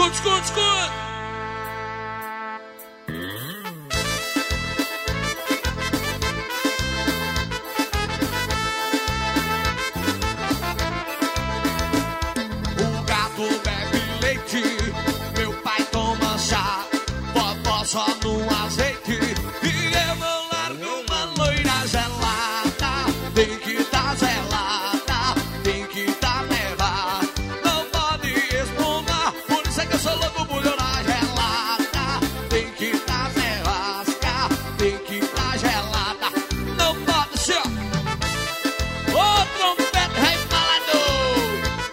escuta, escuta, escuta. Só no azeite e eu não largo uma loira gelada. Tem que tá gelada, tem que tá nevada. Não pode espumar, por isso é que eu sou louco por olhar gelada. Tem que tá nevasca, tem que tá gelada. Não pode ser. Ô trompete rei falador.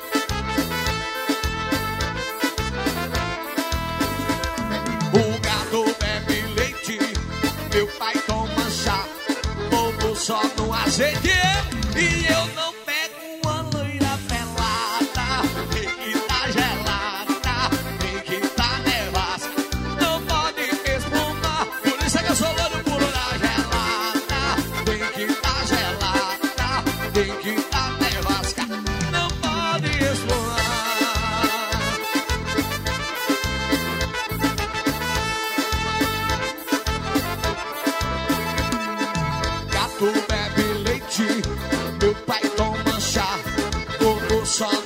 O gato bebe leite, meu pai toma chá, bobo só no azeite. E eu não pego uma loira pelada. Tem que tá gelada, tem que tá nevasca. Não pode espumar, por isso é que eu sou louco por olhar gelada. Tem que tá gelada, tem que tá nevasca. Não pode espumar. Gato bebe leite, meu pai toma chá, bobo só